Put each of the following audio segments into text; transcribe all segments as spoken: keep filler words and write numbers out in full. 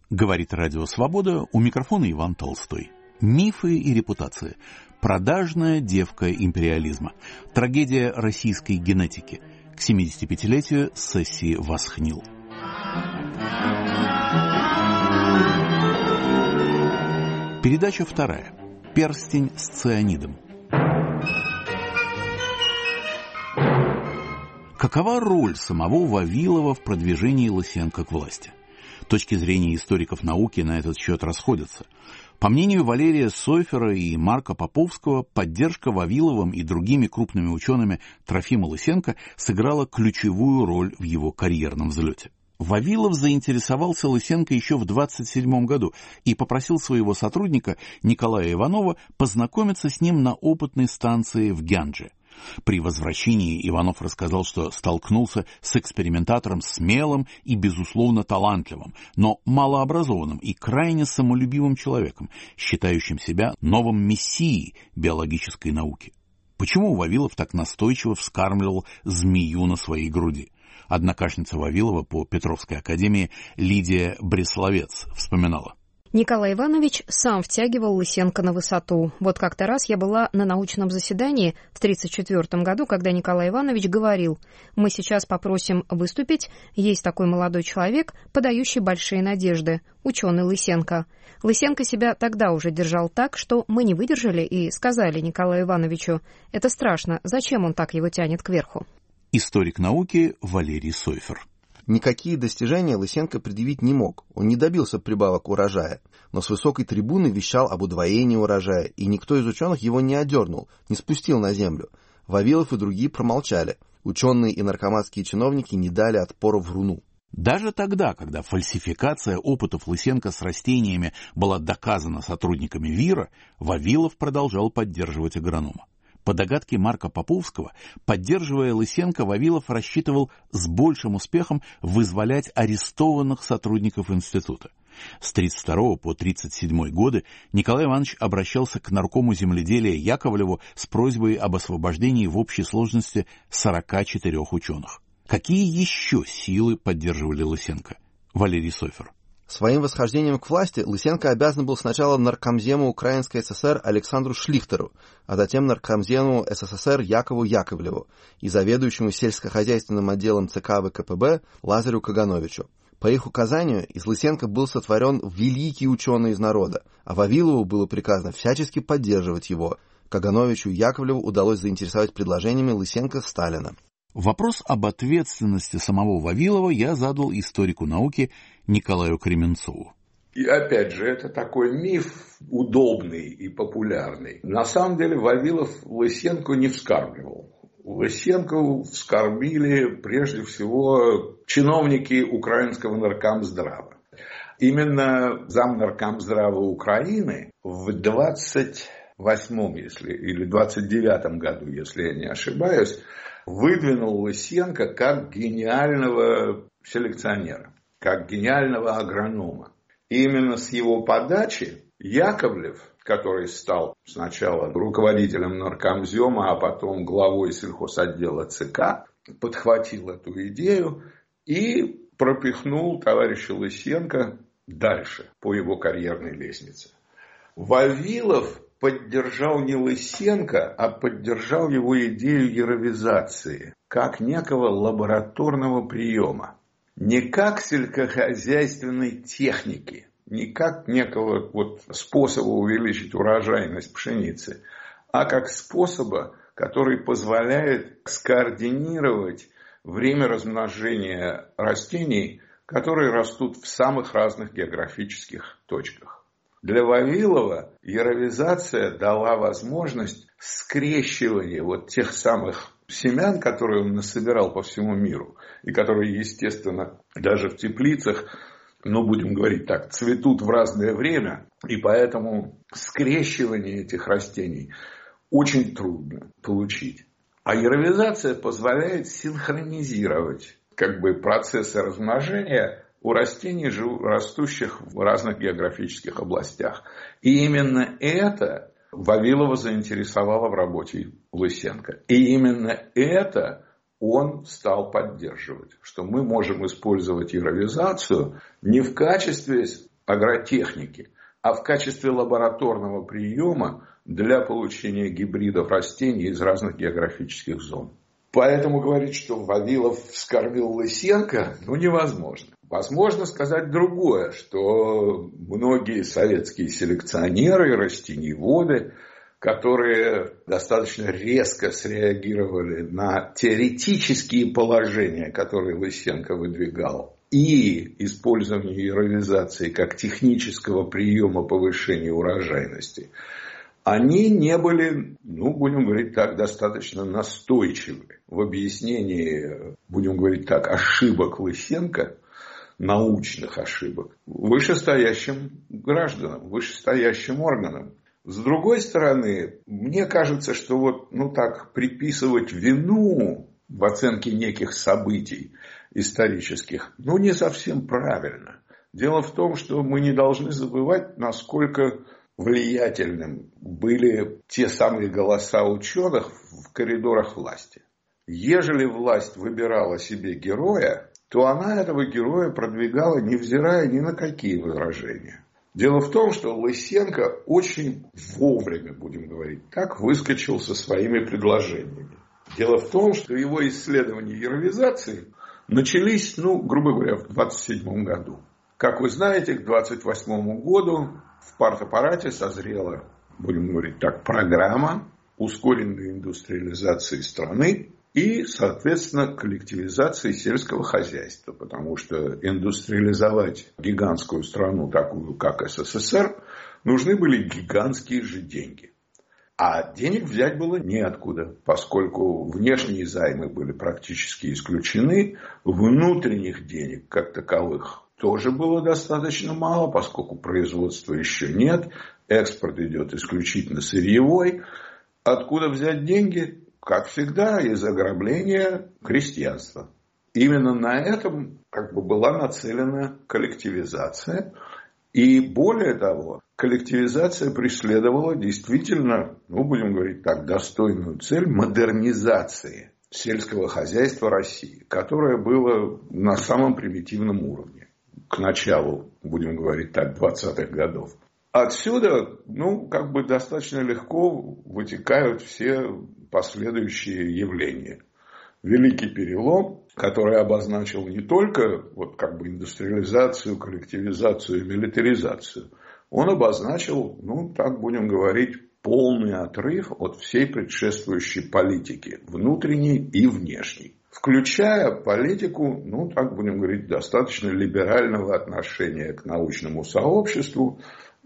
Говорит Радио Свобода, у микрофона Иван Толстой. Мифы и репутация. Продажная девка империализма. Трагедия российской генетики. К семидесятипятилетию сессии Восхнил. Передача вторая. Перстень с цианидом. Какова роль самого Вавилова в продвижении Лысенко к власти? Точки зрения историков науки на этот счет расходятся. По мнению Валерия Сойфера и Марка Поповского, поддержка Вавиловым и другими крупными учеными Трофима Лысенко сыграла ключевую роль в его карьерном взлете. Вавилов заинтересовался Лысенко еще в двадцать седьмом году и попросил своего сотрудника Николая Иванова познакомиться с ним на опытной станции в Гяндже. При возвращении Иванов рассказал, что столкнулся с экспериментатором смелым и, безусловно, талантливым, но малообразованным и крайне самолюбивым человеком, считающим себя новым мессией биологической науки. Почему Вавилов так настойчиво вскармливал змею на своей груди? Однокашница Вавилова по Петровской академии Лидия Бресловец вспоминала. Николай Иванович сам втягивал Лысенко на высоту. Вот как-то раз я была на научном заседании в тридцать четвёртом году, когда Николай Иванович говорил: «Мы сейчас попросим выступить, есть такой молодой человек, подающий большие надежды, ученый Лысенко». Лысенко себя тогда уже держал так, что мы не выдержали и сказали Николаю Ивановичу: «Это страшно, зачем он так его тянет кверху?» Историк науки Валерий Сойфер. Никакие достижения Лысенко предъявить не мог, он не добился прибавок урожая, но с высокой трибуны вещал об удвоении урожая, и никто из ученых его не одернул, не спустил на землю. Вавилов и другие промолчали, ученые и наркоматские чиновники не дали отпора вруну. Даже тогда, когда фальсификация опытов Лысенко с растениями была доказана сотрудниками ВИРа, Вавилов продолжал поддерживать агронома. По догадке Марка Поповского, поддерживая Лысенко, Вавилов рассчитывал с большим успехом вызволять арестованных сотрудников института. С тридцать второго по тридцать седьмой годы Николай Иванович обращался к наркому земледелия Яковлеву с просьбой об освобождении в общей сложности сорока четырёх ученых. Какие еще силы поддерживали Лысенко? Валерий Сойфер. Своим восхождением к власти Лысенко обязан был сначала наркомзему Украинской ССР Александру Шлихтеру, а затем наркомзему СССР Якову Яковлеву и заведующему сельскохозяйственным отделом ЦК ВКПБ Лазарю Кагановичу. По их указанию из Лысенко был сотворен великий ученый из народа, а Вавилову было приказано всячески поддерживать его. Кагановичу и Яковлеву удалось заинтересовать предложениями Лысенко Сталина. Вопрос об ответственности самого Вавилова я задал историку науки Николаю Кременцову. И опять же, это такой миф удобный и популярный. На самом деле Вавилов Лысенко не вскармливал. Лысенко вскормили прежде всего чиновники украинского наркомздрава. Именно замнаркомздрава Украины в двадцать восьмом если, или двадцать девятом году, если я не ошибаюсь, выдвинул Лысенко как гениального селекционера, как гениального агронома. И именно с его подачи Яковлев, который стал сначала руководителем наркомзема, а потом главой сельхозотдела ЦК, подхватил эту идею и пропихнул товарища Лысенко дальше по его карьерной лестнице. Вавилов поддержал не Лысенко, а поддержал его идею яровизации, как некого лабораторного приема. Не как сельскохозяйственной техники, не как некого вот способа увеличить урожайность пшеницы, а как способа, который позволяет скоординировать время размножения растений, которые растут в самых разных географических точках. Для Вавилова яровизация дала возможность скрещивания вот тех самых семян, которые он насобирал по всему миру, и которые, естественно, даже в теплицах, ну, будем говорить так, цветут в разное время, и поэтому скрещивание этих растений очень трудно получить. А яровизация позволяет синхронизировать как бы процессы размножения у растений, растущих в разных географических областях. И именно это Вавилова заинтересовало в работе Лысенко. И именно это он стал поддерживать, что мы можем использовать яровизацию не в качестве агротехники, а в качестве лабораторного приема для получения гибридов растений из разных географических зон. Поэтому говорить, что Вавилов вскормил Лысенко, ну, невозможно. Возможно сказать другое, что многие советские селекционеры и растениеводы, которые достаточно резко среагировали на теоретические положения, которые Лысенко выдвигал, и использование яровизации как технического приема повышения урожайности, они не были, ну, будем говорить так, достаточно настойчивы в объяснении, будем говорить так, ошибок Лысенко, научных ошибок, вышестоящим гражданам, вышестоящим органам. С другой стороны, мне кажется, что вот, ну так, приписывать вину в оценке неких событий исторических, ну, не совсем правильно. Дело в том, что мы не должны забывать, насколько влиятельным были те самые голоса ученых в коридорах власти. Ежели власть выбирала себе героя, то она этого героя продвигала, невзирая ни на какие возражения. Дело в том, что Лысенко очень вовремя, будем говорить так, выскочил со своими предложениями. Дело в том, что его исследования яровизации начались, ну, грубо говоря, в двадцать седьмом году. Как вы знаете, к двадцать восьмому году в партаппарате созрела, будем говорить так, программа ускоренной индустриализации страны и, соответственно, коллективизации сельского хозяйства. Потому что индустриализовать гигантскую страну, такую как СССР, нужны были гигантские же деньги. А денег взять было неоткуда, поскольку внешние займы были практически исключены, внутренних денег как таковых тоже было достаточно мало, поскольку производства еще нет, экспорт идет исключительно сырьевой. Откуда взять деньги? Как всегда, из ограбления крестьянства. Именно на этом как бы была нацелена коллективизация. И более того, коллективизация преследовала действительно, ну, будем говорить так, достойную цель модернизации сельского хозяйства России, которое было на самом примитивном уровне к началу, будем говорить так, двадцатых годов. Отсюда, ну, как бы достаточно легко вытекают все последующие явления. Великий перелом, который обозначил не только вот как бы индустриализацию, коллективизацию и милитаризацию, он обозначил, ну, так будем говорить, полный отрыв от всей предшествующей политики, внутренней и внешней. Включая политику, ну, так будем говорить, достаточно либерального отношения к научному сообществу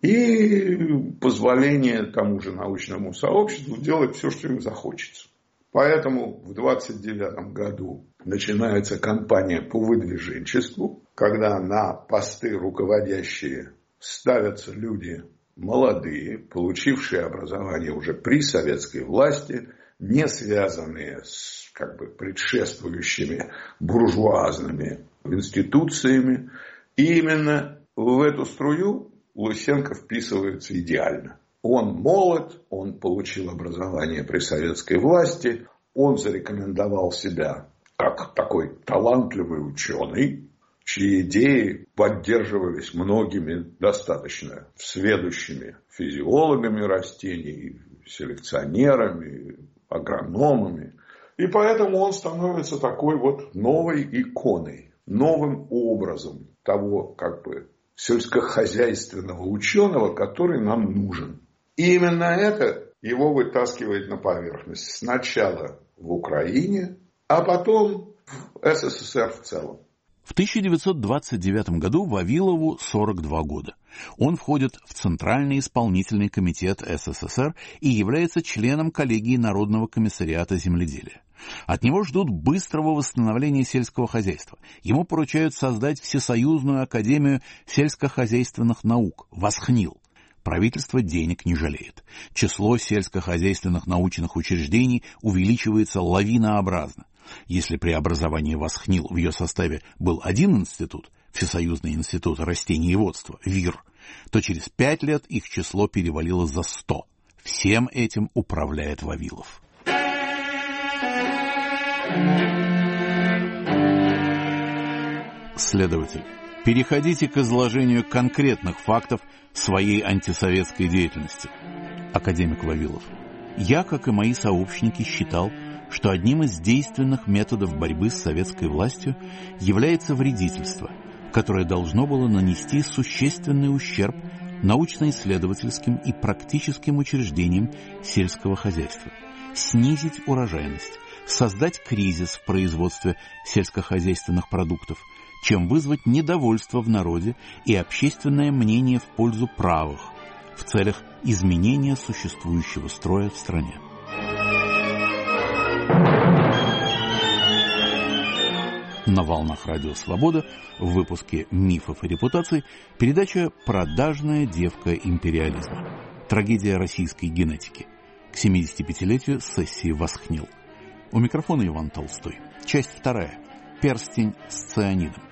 и позволение тому же научному сообществу делать все, что им захочется. Поэтому в двадцать девятом году начинается кампания по выдвиженчеству, когда на посты руководящие ставятся люди молодые, получившие образование уже при советской власти, не связанные с как бы предшествующими буржуазными институциями. И именно в эту струю Лысенко вписывается идеально. Он молод, он получил образование при советской власти, он зарекомендовал себя как такой талантливый ученый, чьи идеи поддерживались многими достаточно сведущими физиологами растений, селекционерами, агрономами. И поэтому он становится такой вот новой иконой, новым образом того как бы сельскохозяйственного ученого, который нам нужен. И именно это его вытаскивает на поверхность. Сначала в Украине, а потом в СССР в целом. В тысяча девятьсот двадцать девятом году Вавилову сорок два года. Он входит в Центральный исполнительный комитет СССР и является членом коллегии Народного комиссариата земледелия. От него ждут быстрого восстановления сельского хозяйства. Ему поручают создать Всесоюзную академию сельскохозяйственных наук «Восхнил». Правительство денег не жалеет. Число сельскохозяйственных научных учреждений увеличивается лавинообразно. Если при образовании Восхнил в ее составе был один институт, Всесоюзный институт растениеводства, ВИР, то через пять лет их число перевалило за сто. Всем этим управляет Вавилов. Следователь. Переходите к изложению конкретных фактов своей антисоветской деятельности. Академик Вавилов. Я, как и мои сообщники, считал, что одним из действенных методов борьбы с советской властью является вредительство, которое должно было нанести существенный ущерб научно-исследовательским и практическим учреждениям сельского хозяйства, снизить урожайность, создать кризис в производстве сельскохозяйственных продуктов, чем вызвать недовольство в народе и общественное мнение в пользу правых в целях изменения существующего строя в стране. На волнах Радио Свобода в выпуске «Мифов и репутаций» передача «Продажная девка империализма. Трагедия российской генетики» к семидесятипятилетию сессии «Восхнил». У микрофона Иван Толстой. Часть вторая. Перстень с цианидом.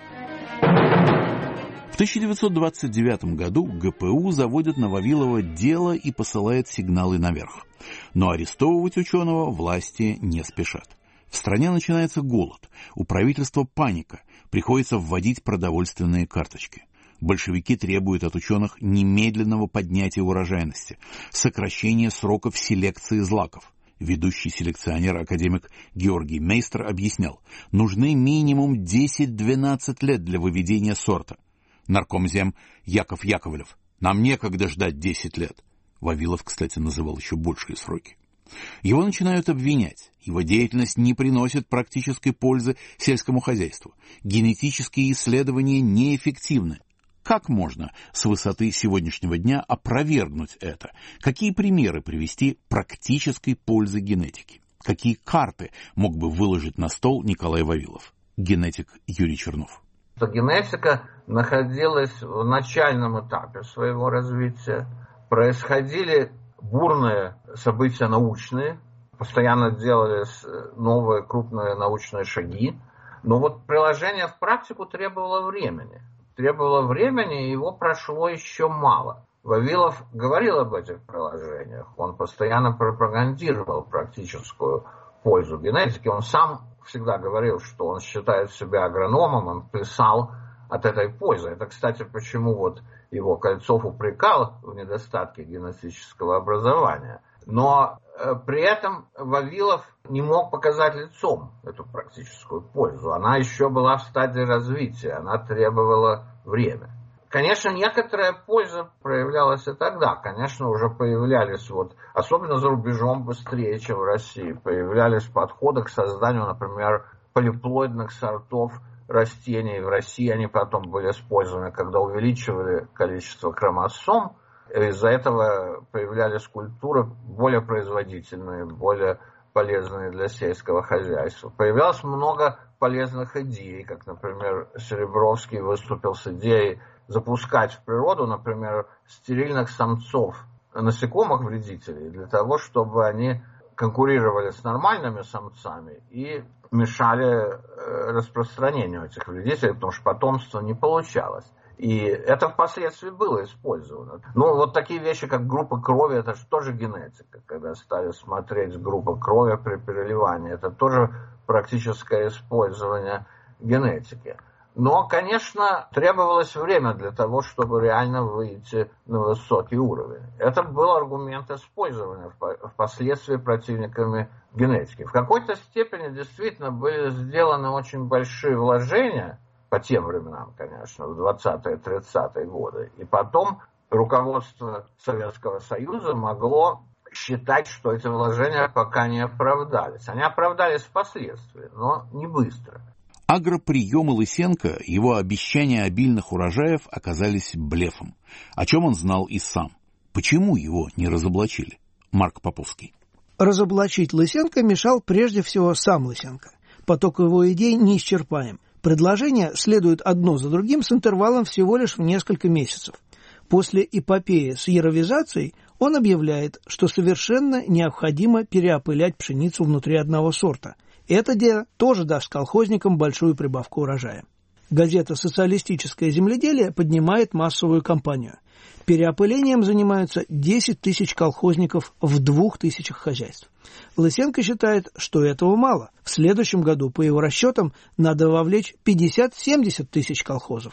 В тысяча девятьсот двадцать девятом году ГПУ заводит на Вавилова дело и посылает сигналы наверх. Но арестовывать ученого власти не спешат. В стране начинается голод, у правительства паника, приходится вводить продовольственные карточки. Большевики требуют от ученых немедленного поднятия урожайности, сокращения сроков селекции злаков. Ведущий селекционер, академик Георгий Мейстер, объяснял, нужны минимум десять-двенадцать лет для выведения сорта. Наркомзем Яков Яковлев: нам некогда ждать десять лет. Вавилов, кстати, называл еще большие сроки. Его начинают обвинять. Его деятельность не приносит практической пользы сельскому хозяйству. Генетические исследования неэффективны. Как можно с высоты сегодняшнего дня опровергнуть это? Какие примеры привести практической пользы генетики? Какие карты мог бы выложить на стол Николай Вавилов? Генетик Юрий Чернов. Генетика находилась в начальном этапе своего развития. Происходили бурные события научные, постоянно делались новые крупные научные шаги, но вот приложение в практику требовало времени. Требовало времени, и его прошло еще мало. Вавилов говорил об этих приложениях, он постоянно пропагандировал практическую пользу генетики, он сам всегда говорил, что он считает себя агрономом, он писал от этой пользы. Это, кстати, почему вот его Кольцов упрекал в недостатке генетического образования. Но э, при этом Вавилов не мог показать лицом эту практическую пользу. Она еще была в стадии развития, она требовала время. Конечно, некоторая польза проявлялась и тогда. Конечно, уже появлялись, вот, особенно за рубежом быстрее, чем в России, появлялись подходы к созданию, например, полиплоидных сортов растений. В России они потом были использованы, когда увеличивали количество хромосом. Из-за этого появлялись культуры более производительные, более полезные для сельского хозяйства. Появилось много полезных идей, как, например, Серебровский выступил с идеей запускать в природу, например, стерильных самцов насекомых-вредителей для того, чтобы они конкурировали с нормальными самцами и мешали распространению этих вредителей, потому что потомство не получалось. И это впоследствии было использовано. Ну, вот такие вещи, как группа крови, это же тоже генетика. Когда стали смотреть группу крови при переливании, это тоже практическое использование генетики. Но, конечно, требовалось время для того, чтобы реально выйти на высокий уровень. Это был аргумент использования впоследствии противниками генетики. В какой-то степени действительно были сделаны очень большие вложения, по тем временам, конечно, в двадцатые-тридцатые годы. И потом руководство Советского Союза могло считать, что эти вложения пока не оправдались. Они оправдались впоследствии, но не быстро. Агроприемы Лысенко, его обещания обильных урожаев оказались блефом, о чем он знал и сам. Почему его не разоблачили? Марк Поповский. Разоблачить Лысенко мешал прежде всего сам Лысенко. Поток его идей неисчерпаем. Предложения следуют одно за другим с интервалом всего лишь в несколько месяцев. После эпопеи с яровизацией он объявляет, что совершенно необходимо переопылять пшеницу внутри одного сорта. Это дело тоже даст колхозникам большую прибавку урожая. Газета «Социалистическое земледелие» поднимает массовую кампанию. Переопылением занимаются десять тысяч колхозников в двух тысячах хозяйств. Лысенко считает, что этого мало. В следующем году, по его расчетам, надо вовлечь пятьдесят-семьдесят тысяч колхозов.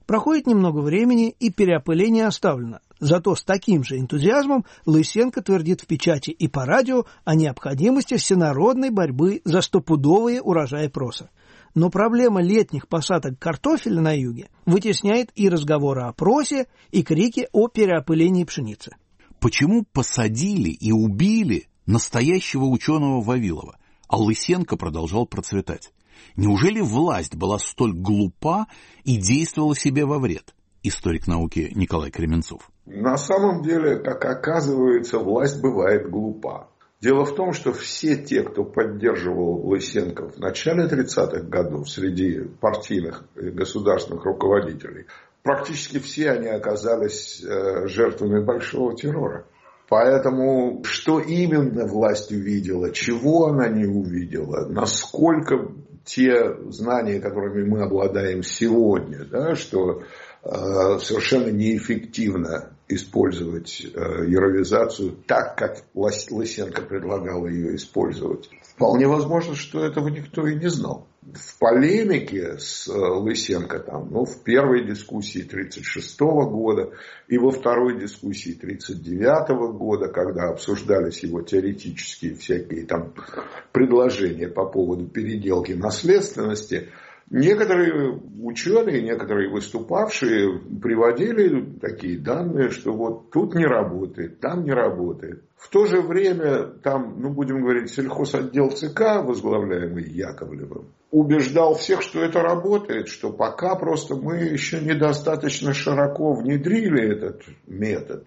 Проходит немного времени, и переопыление оставлено. Зато с таким же энтузиазмом Лысенко твердит в печати и по радио о необходимости всенародной борьбы за стопудовые урожаи проса. Но проблема летних посадок картофеля на юге вытесняет и разговоры о просе, и крики о переопылении пшеницы. Почему посадили и убили настоящего ученого Вавилова, а Лысенко продолжал процветать? Неужели власть была столь глупа и действовала себе во вред? Историк науки Николай Кременцов. На самом деле, как оказывается, власть бывает глупа. Дело в том, что все те, кто поддерживал Лысенко в начале тридцатых годов среди партийных и государственных руководителей, практически все они оказались жертвами большого террора. Поэтому что именно власть увидела, чего она не увидела, насколько те знания, которыми мы обладаем сегодня, да, что э, совершенно неэффективно использовать э, яровизацию так, как Лысенко предлагал ее использовать. Вполне возможно, что этого никто и не знал. В полемике с Лысенко, там, ну, в первой дискуссии тридцать шестого года и во второй дискуссии тридцать девятого года, когда обсуждались его теоретические всякие там предложения по поводу переделки наследственности, некоторые ученые, некоторые выступавшие приводили такие данные, что вот тут не работает, там не работает. В то же время там, ну будем говорить, сельхозотдел ЦК, возглавляемый Яковлевым, убеждал всех, что это работает, что пока просто мы еще недостаточно широко внедрили этот метод.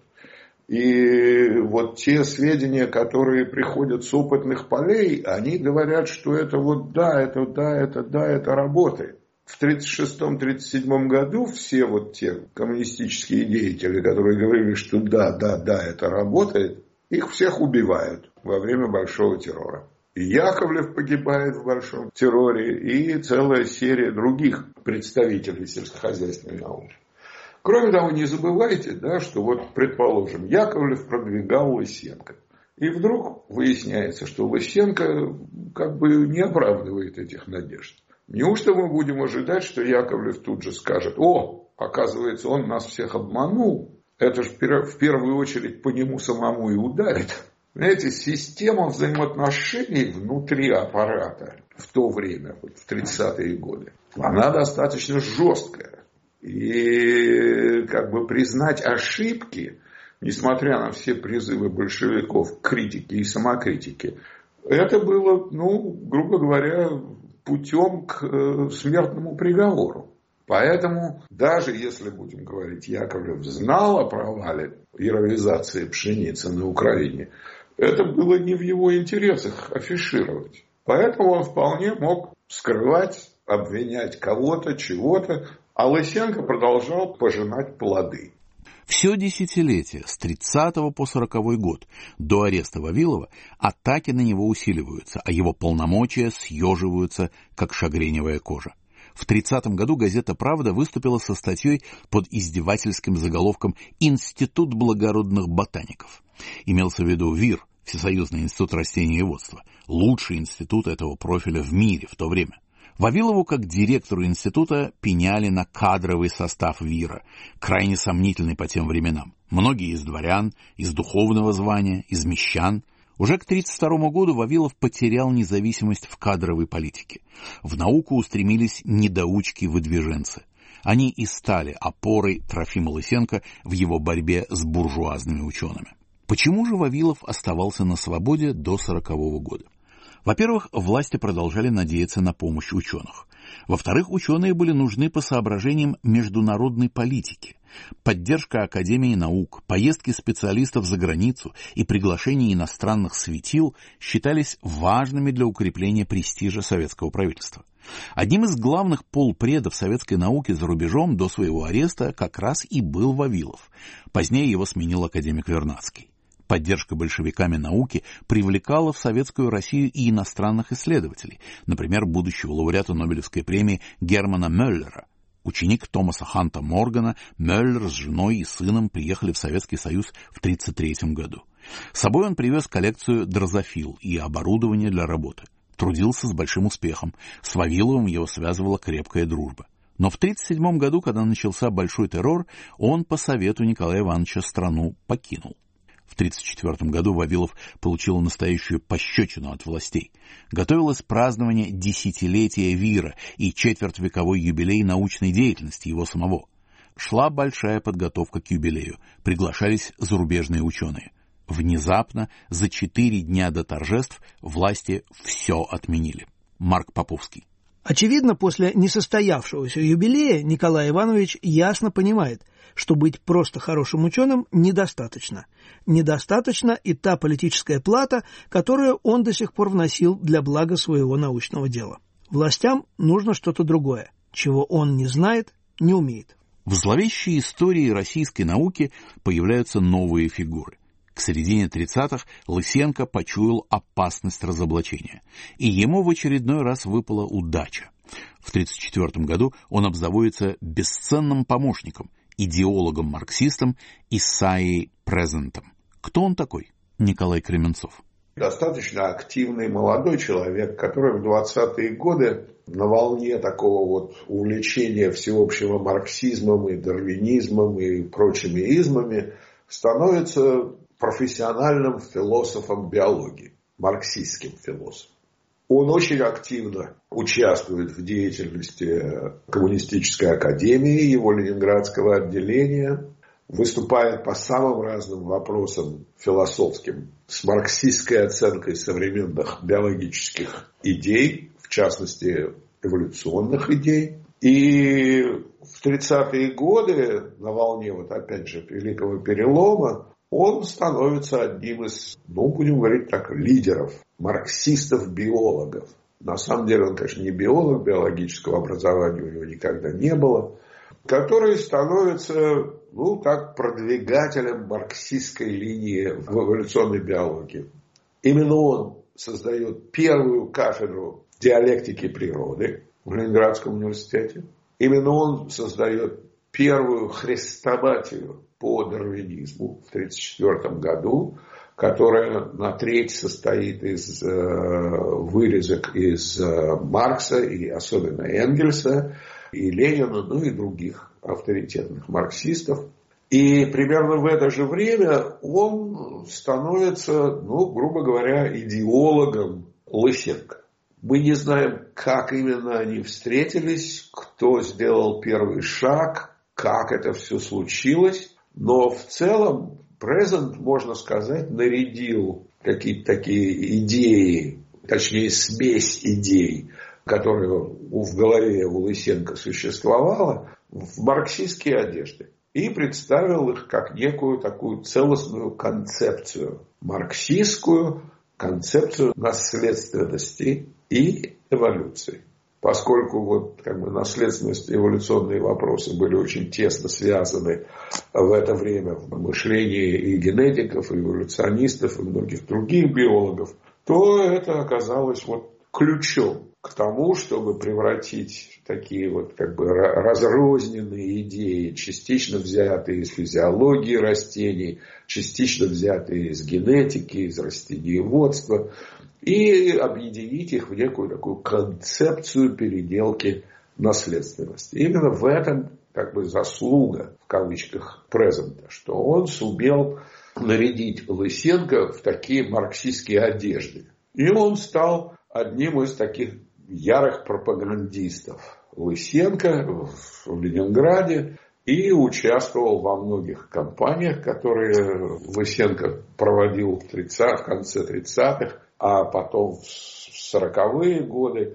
И вот те сведения, которые приходят с опытных полей, они говорят, что это вот да, это да, это да, это работает. В тридцать шестом — тридцать седьмом году все вот те коммунистические деятели, которые говорили, что да, да, да, это работает, их всех убивают во время большого террора. И Яковлев погибает в большом терроре, и целая серия других представителей сельскохозяйственной науки. Кроме того, не забывайте, да, что вот, предположим, Яковлев продвигал Лысенко. И вдруг выясняется, что Лысенко как бы не оправдывает этих надежд. Неужто мы будем ожидать, что Яковлев тут же скажет: о, оказывается, он нас всех обманул. Это же в первую очередь по нему самому и ударит. Знаете, система взаимоотношений внутри аппарата в то время, вот в тридцатые годы, она достаточно жесткая. И как бы признать ошибки, несмотря на все призывы большевиков к критике и самокритике, это было, ну, грубо говоря, путем к э, смертному приговору. Поэтому, даже если, будем говорить, Яковлев знал о провале яровизации пшеницы на Украине, это было не в его интересах афишировать. Поэтому он вполне мог скрывать, обвинять кого-то, чего-то, а Лысенко продолжал пожинать плоды. Все десятилетие, с тридцатого по сороковой год, до ареста Вавилова, атаки на него усиливаются, а его полномочия съеживаются, как шагреневая кожа. В тридцатом году газета «Правда» выступила со статьей под издевательским заголовком «Институт благородных ботаников». Имелся в виду ВИР, Всесоюзный институт растениеводства, лучший институт этого профиля в мире в то время. Вавилову, как директору института, пеняли на кадровый состав ВИРа, крайне сомнительный по тем временам. Многие из дворян, из духовного звания, из мещан. Уже к тридцать второму году Вавилов потерял независимость в кадровой политике. В науку устремились недоучки-выдвиженцы. Они и стали опорой Трофима Лысенко в его борьбе с буржуазными учеными. Почему же Вавилов оставался на свободе до сорокового года? Во-первых, власти продолжали надеяться на помощь ученых. Во-вторых, ученые были нужны по соображениям международной политики. Поддержка Академии наук, поездки специалистов за границу и приглашение иностранных светил считались важными для укрепления престижа советского правительства. Одним из главных полпредов советской науки за рубежом до своего ареста как раз и был Вавилов. Позднее его сменил академик Вернадский. Поддержка большевиками науки привлекала в советскую Россию и иностранных исследователей, например, будущего лауреата Нобелевской премии Германа Мюллера. Ученик Томаса Ханта Моргана, Мюллер с женой и сыном приехали в Советский Союз в тридцать третьем году. С собой он привез коллекцию дрозофил и оборудование для работы. Трудился с большим успехом. С Вавиловым его связывала крепкая дружба. Но в тысяча девятьсот тридцать седьмом году, когда начался Большой террор, он по совету Николая Ивановича страну покинул. В тысяча девятьсот тридцать четвёртом году Вавилов получил настоящую пощечину от властей. Готовилось празднование десятилетия ВИРа и четвертьвековой юбилей научной деятельности его самого. Шла большая подготовка к юбилею, приглашались зарубежные ученые. Внезапно, за четыре дня до торжеств, власти все отменили. Марк Поповский. Очевидно, после несостоявшегося юбилея Николай Иванович ясно понимает, что быть просто хорошим ученым недостаточно. Недостаточно и та политическая плата, которую он до сих пор вносил для блага своего научного дела. Властям нужно что-то другое, чего он не знает, не умеет. В зловещей истории российской науки появляются новые фигуры. К середине тридцатых Лысенко почуял опасность разоблачения, и ему в очередной раз выпала удача. В тридцать четвёртом году он обзаводится бесценным помощником, идеологом-марксистом Исаией Презентом. Кто он такой? Николай Кременцов. Достаточно активный молодой человек, который в двадцатые годы на волне такого вот увлечения всеобщего марксизмом и дарвинизмом и прочими измами становится профессиональным философом биологии, марксистским философом. Он очень активно участвует в деятельности Коммунистической академии, его ленинградского отделения, выступает по самым разным вопросам философским с марксистской оценкой современных биологических идей, в частности эволюционных идей. И в тридцатые годы, на волне, вот опять же, Великого перелома, он становится одним из, ну, будем говорить так, лидеров, марксистов-биологов. На самом деле он, конечно, не биолог, биологического образования у него никогда не было, который становится, ну, так, продвигателем марксистской линии в эволюционной биологии. Именно он создает первую кафедру диалектики природы в Ленинградском университете. Именно он создает первую хрестоматию по дарвинизму в тридцать четвёртом году, которая на треть состоит из э, вырезок из э, Маркса и особенно Энгельса и Ленина, ну и других авторитетных марксистов. И примерно в это же время он становится, ну, грубо говоря, идеологом Лысенко. Мы не знаем, как именно они встретились, кто сделал первый шаг, как это все случилось, но в целом Презент, можно сказать, нарядил какие-то такие идеи, точнее смесь идей, которая в голове у Лысенко существовала, в марксистские одежды. И представил их как некую такую целостную концепцию, марксистскую концепцию наследственности и эволюции. Поскольку вот, как бы, наследственность и эволюционные вопросы были очень тесно связаны в это время в мышлении и генетиков, и эволюционистов, и многих других биологов, то это оказалось вот ключом к тому, чтобы превратить такие вот, как бы, разрозненные идеи, частично взятые из физиологии растений, частично взятые из генетики, из растениеводства, и объединить их в некую такую концепцию переделки наследственности. Именно в этом, как бы, заслуга, в кавычках, Презента, что он сумел нарядить Лысенко в такие марксистские одежды. И он стал одним из таких ярых пропагандистов Лысенко в Ленинграде и участвовал во многих кампаниях, которые Лысенко проводил в, тридцатых, в конце тридцатых, а потом в сороковые годы.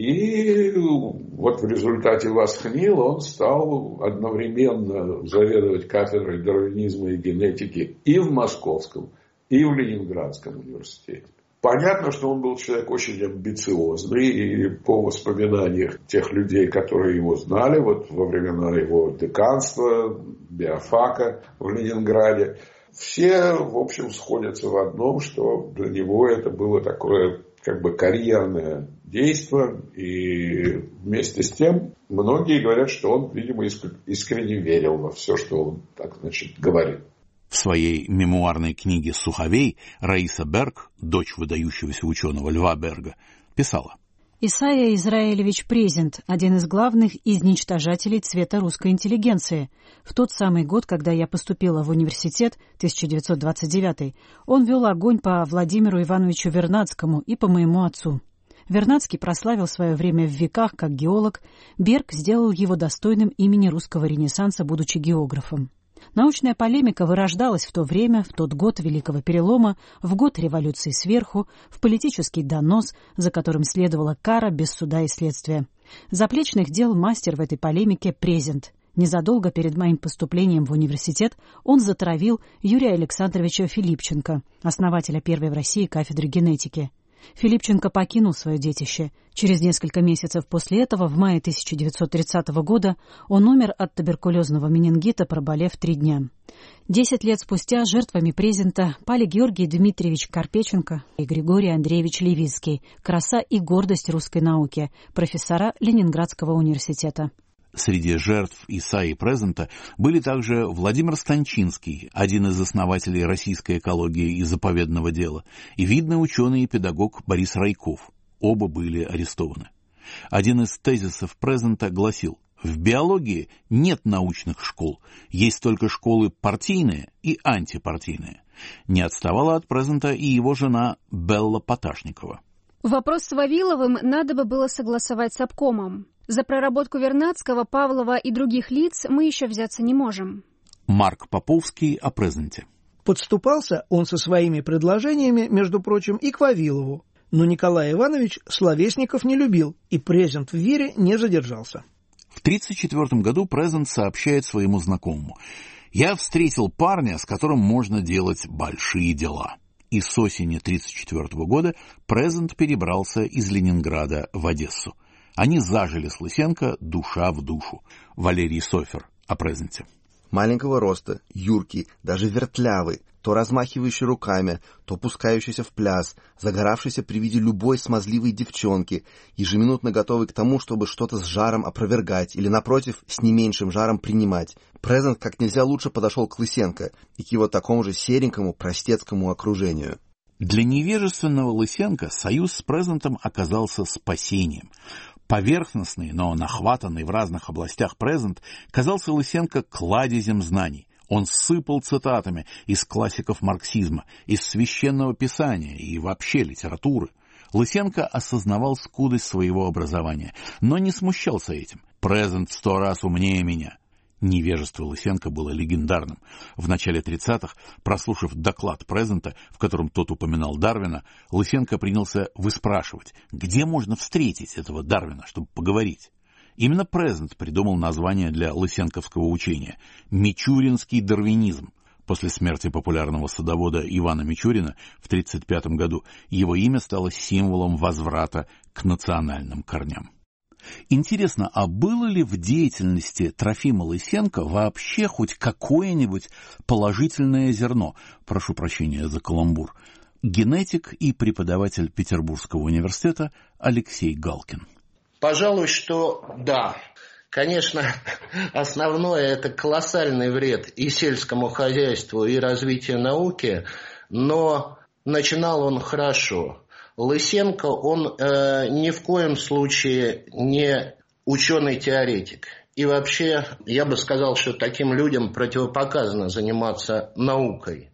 И вот в результате восхнил он стал одновременно заведовать кафедрой дарвинизма и генетики и в Московском, и в Ленинградском университете. Понятно, что он был человек очень амбициозный, и по воспоминаниям тех людей, которые его знали, вот во времена его деканства, биофака в Ленинграде, все, в общем, сходятся в одном, что для него это было такое, как бы, карьерное действие, и вместе с тем многие говорят, что он, видимо, искренне верил во все, что он, так, значит, говорил. В своей мемуарной книге «Суховей» Раиса Берг, дочь выдающегося ученого Льва Берга, писала: Исайя Израилевич Презент – один из главных изничтожателей цвета русской интеллигенции. В тот самый год, когда я поступила в университет, тысяча девятьсот двадцать девятый, он вел огонь по Владимиру Ивановичу Вернадскому и по моему отцу. Вернадский прославил свое время в веках как геолог, Берг сделал его достойным имени русского ренессанса, будучи географом. Научная полемика вырождалась в то время, в тот год Великого Перелома, в год революции сверху, в политический донос, за которым следовала кара без суда и следствия. Заплечных дел мастер в этой полемике Презент. Незадолго перед моим поступлением в университет он затравил Юрия Александровича Филипченко, основателя первой в России кафедры генетики. Филипченко покинул свое детище. Через несколько месяцев после этого, в мае тысяча девятьсот тридцатого года, он умер от туберкулезного менингита, проболев три дня. Десять лет спустя жертвами Презента пали Георгий Дмитриевич Карпеченко и Григорий Андреевич Левицкий, краса и гордость русской науки, профессора Ленинградского университета. Среди жертв Исаии Презента были также Владимир Станчинский, один из основателей российской экологии и заповедного дела, и видный ученый и педагог Борис Райков. Оба были арестованы. Один из тезисов Презента гласил: «В биологии нет научных школ, есть только школы партийные и антипартийные». Не отставала от Презента и его жена Белла Поташникова. Вопрос с Вавиловым надо бы было согласовать с обкомом. За проработку Вернадского, Павлова и других лиц мы еще взяться не можем. Марк Поповский о Презенте. Подступался он со своими предложениями, между прочим, и к Вавилову. Но Николай Иванович словесников не любил, и Презент в Вере не задержался. В тридцать четвёртом году Презент сообщает своему знакомому: «Я встретил парня, с которым можно делать большие дела». И с осени тридцать четвёртого года Презент перебрался из Ленинграда в Одессу. Они зажили с Лысенко душа в душу. Валерий Софер о Презенте. Маленького роста, юркий, даже вертлявый, то размахивающий руками, то пускающийся в пляс, загоравшийся при виде любой смазливой девчонки, ежеминутно готовый к тому, чтобы что-то с жаром опровергать или, напротив, с не меньшим жаром принимать. Презент как нельзя лучше подошел к Лысенко и к его такому же серенькому простецкому окружению. Для невежественного Лысенко союз с Презентом оказался спасением. Поверхностный, но нахватанный в разных областях Презент казался Лысенко кладезем знаний. Он сыпал цитатами из классиков марксизма, из священного писания и вообще литературы. Лысенко осознавал скудость своего образования, но не смущался этим. «Презент в сто раз умнее меня». Невежество Лысенко было легендарным. В начале тридцатых, прослушав доклад Презента, в котором тот упоминал Дарвина, Лысенко принялся выспрашивать, где можно встретить этого Дарвина, чтобы поговорить. Именно Презент придумал название для лысенковского учения – «Мичуринский дарвинизм». После смерти популярного садовода Ивана Мичурина в тридцать пятом году его имя стало символом возврата к национальным корням. Интересно, а было ли в деятельности Трофима Лысенко вообще хоть какое-нибудь положительное зерно? Прошу прощения за каламбур. Генетик и преподаватель Петербургского университета Алексей Галкин. Пожалуй, что да. Конечно, основное – это колоссальный вред и сельскому хозяйству, и развитию науки, но начинал он хорошо. Лысенко, он э, ни в коем случае не ученый-теоретик. И вообще, я бы сказал, что таким людям противопоказано заниматься наукой.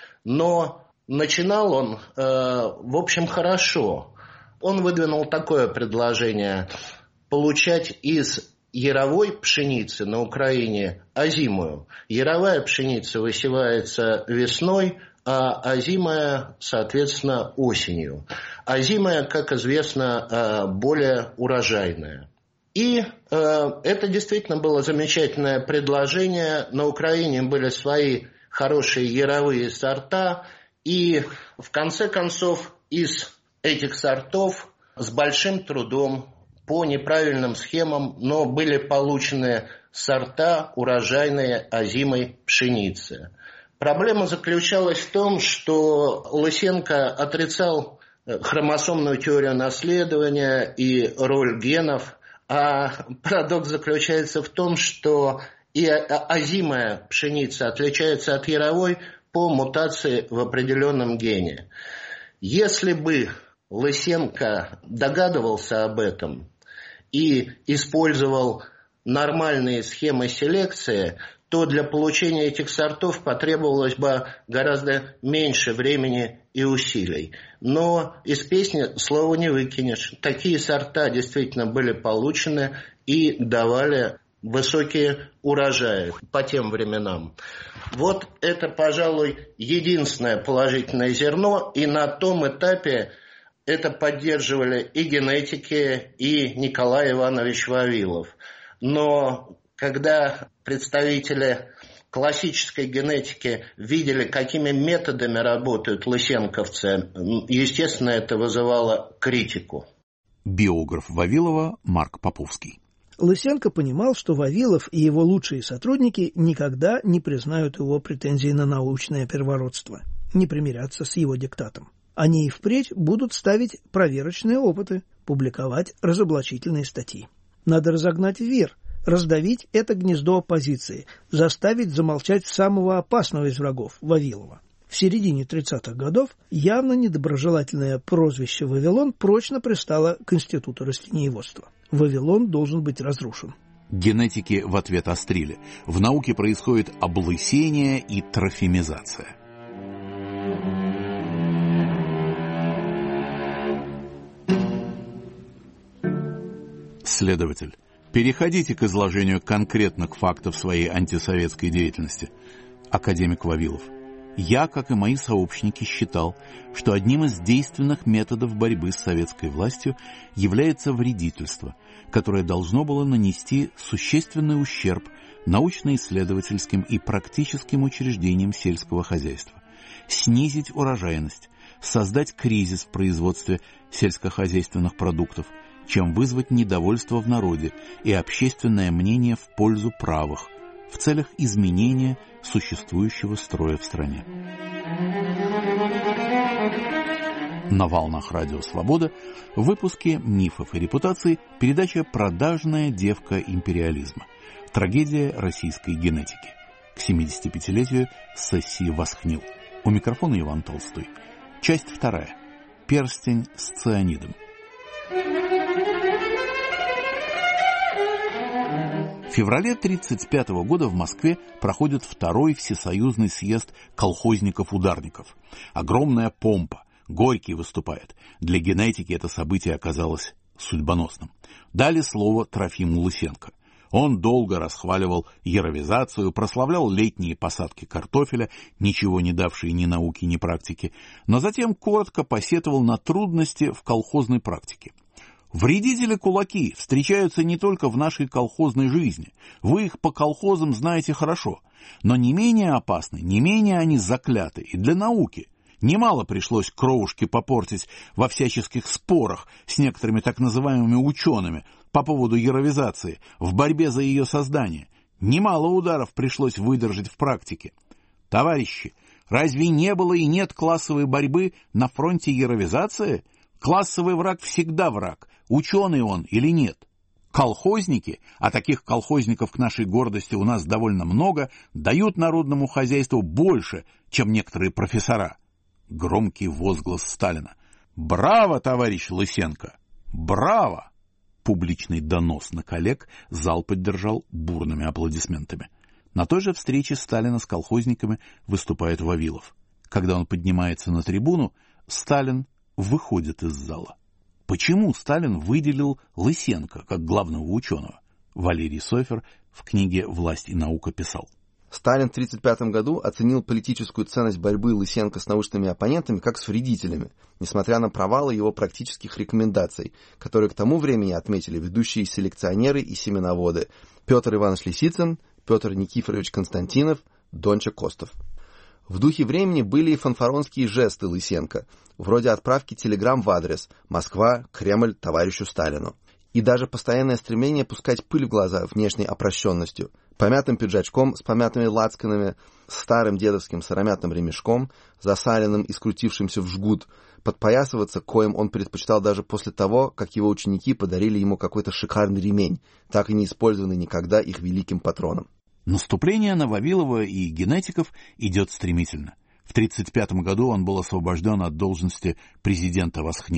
Но начинал он, э, в общем, хорошо. Он выдвинул такое предложение – получать из яровой пшеницы на Украине озимую. Яровая пшеница высевается весной, а озимая, соответственно, осенью. Озимая, как известно, более урожайная. И э, это действительно было замечательное предложение. На Украине были свои хорошие яровые сорта. И в конце концов из этих сортов с большим трудом, по неправильным схемам, но были получены сорта урожайные озимой пшеницы. Проблема заключалась в том, что Лысенко отрицал хромосомную теорию наследования и роль генов, а парадокс заключается в том, что и озимая пшеница отличается от яровой по мутации в определенном гене. Если бы Лысенко догадывался об этом и использовал нормальные схемы селекции, то для получения этих сортов потребовалось бы гораздо меньше времени и усилий. Но из песни слова не выкинешь. Такие сорта действительно были получены и давали высокие урожаи по тем временам. Вот это, пожалуй, единственное положительное зерно, и на том этапе это поддерживали и генетики, и Николай Иванович Вавилов. Но когда представители классической генетики видели, какими методами работают лысенковцы, естественно, это вызывало критику. Биограф Вавилова Марк Поповский. Лысенко понимал, что Вавилов и его лучшие сотрудники никогда не признают его претензии на научное первородство, не примирятся с его диктатом. Они и впредь будут ставить проверочные опыты, публиковать разоблачительные статьи. Надо разогнать вир, раздавить это гнездо оппозиции, заставить замолчать самого опасного из врагов – Вавилова. В середине тридцатых годов явно недоброжелательное прозвище «Вавилон» прочно пристало к Институту растениеводства. Вавилон должен быть разрушен. Генетики в ответ острили. В науке происходит облысение и трофимизация. Следователь. Переходите к изложению конкретных фактов своей антисоветской деятельности. Академик Вавилов. Я, как и мои сообщники, считал, что одним из действенных методов борьбы с советской властью является вредительство, которое должно было нанести существенный ущерб научно-исследовательским и практическим учреждениям сельского хозяйства, снизить урожайность, создать кризис в производстве сельскохозяйственных продуктов, чем вызвать недовольство в народе и общественное мнение в пользу правых, в целях изменения существующего строя в стране. На волнах Радио Свобода в выпуске «Мифов и репутаций» передача «Продажная девка империализма. Трагедия российской генетики». К семидесятипятилетию сессии «Восхнил». У микрофона Иван Толстой. Часть вторая. Перстень с цианидом. В феврале тысяча девятьсот тридцать пятого года в Москве проходит второй всесоюзный съезд колхозников-ударников. Огромная помпа. Горький выступает. Для генетики это событие оказалось судьбоносным. Дали слово Трофиму Лысенко. Он долго расхваливал яровизацию, прославлял летние посадки картофеля, ничего не давшие ни науки, ни практики, но затем коротко посетовал на трудности в колхозной практике. Вредители-кулаки встречаются не только в нашей колхозной жизни. Вы их по колхозам знаете хорошо. Но не менее опасны, не менее они закляты и для науки. Немало пришлось кровушки попортить во всяческих спорах с некоторыми так называемыми учеными по поводу яровизации в борьбе за ее создание. Немало ударов пришлось выдержать в практике. Товарищи, разве не было и нет классовой борьбы на фронте яровизации? Классовый враг всегда враг, ученый он или нет. Колхозники, а таких колхозников к нашей гордости у нас довольно много, дают народному хозяйству больше, чем некоторые профессора. Громкий возглас Сталина. «Браво, товарищ Лысенко! Браво!» Публичный донос на коллег зал поддержал бурными аплодисментами. На той же встрече Сталина с колхозниками выступает Вавилов. Когда он поднимается на трибуну, Сталин выходит из зала. Почему Сталин выделил Лысенко как главного ученого? Валерий Софер в книге «Власть и наука» писал. Сталин в тысяча девятьсот тридцать пятом году оценил политическую ценность борьбы Лысенко с научными оппонентами как с вредителями, несмотря на провалы его практических рекомендаций, которые к тому времени отметили ведущие селекционеры и семеноводы Петр Иванович Лисицын, Петр Никифорович Константинов, Донча Костов. В духе времени были и фанфаронские жесты Лысенко, вроде отправки телеграмм в адрес «Москва, Кремль, товарищу Сталину». И даже постоянное стремление пускать пыль в глаза внешней опрощенностью, помятым пиджачком с помятыми лацканами, старым дедовским сыромятным ремешком, засаленным и скрутившимся в жгут, подпоясываться, коим он предпочитал даже после того, как его ученики подарили ему какой-то шикарный ремень, так и не использованный никогда их великим патроном. Наступление на Вавилова и генетиков идет стремительно. В тысяча девятьсот тридцать пятом году он был освобожден от должности президента «Восхнил».